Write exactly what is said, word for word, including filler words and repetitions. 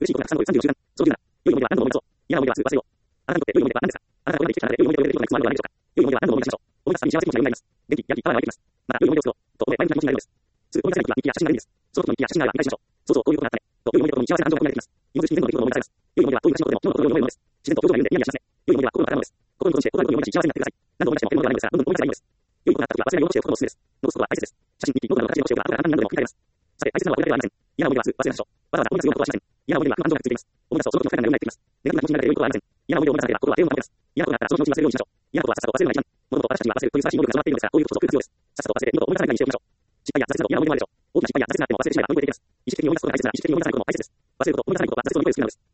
嬉しいことがたくさんのさんじゅうの習慣、そういうなら、良い思い出は何度も思い出そう。嫌な思い出はすぐ忘れよう。あなたにとって良い思い出は何ですか？あなたがこれまで生きてきた中で良い思い出を得ることがいくつもあるのではないでしょうか。良い思い出は何度も思い出しましょう。思い出すたびに幸せ気持ちがよみがえります。元気、やる気、パワーが湧いてきます。また、良い思い出を作ろう。と思え前向きな気持ちになるのです。すぐ思い出せない日は日記や写真がいいんです。その時の日記や写真があれば見返しましょう。そうそう、こういうことがあったね。と、良い思い出とともに幸せな感情が込められています。今のうちに全部の出来事を思い出されます。良い思い出はどういう昔のことでも、今日のことのように思います。自然と表情が緩んでニヤニヤしますね。良い思い出は心の宝物です。心に戻して、心に思い出し、幸せになってください。何度思い出しても得るものではないのですが、どんどん思い出せばいいのです。良いことがあった時は忘れないようにしておくこともおすすめです。残すことは大切です。写真、日記、ノートなどの形で残しておくから、後から何度も振り返れます。さて、大切なのはこれだけではありません。嫌な思い出はすぐ忘れましょう。わざわざ思い出すようなことはしません。嫌な思い出には負の感情がついています。思い出すとその時の不快感が蘇ってきます。ネガティブな気持ちになる良いことはありません。嫌な思い出を思い出されれば心は平穏なままです。嫌なことがあったらその気持ちに忘れるようにしましょう。嫌なことはさっさと忘れるのが一番。物事を私たちには忘れるという素晴らしい能力が備わっているのですが、こういうことこそ必要です。さっさと忘れて二度と思い出さないようにしておきましょう。失敗や挫折など嫌な思い出もあるでしょう。大きな失敗や挫折があっても忘れてしまえば乗り越えていきます。意識的に思い出すことが大切なら意識的に思い出さないことも大切です。忘れること、思い出さないことは挫折を乗り越えるスキルなのです。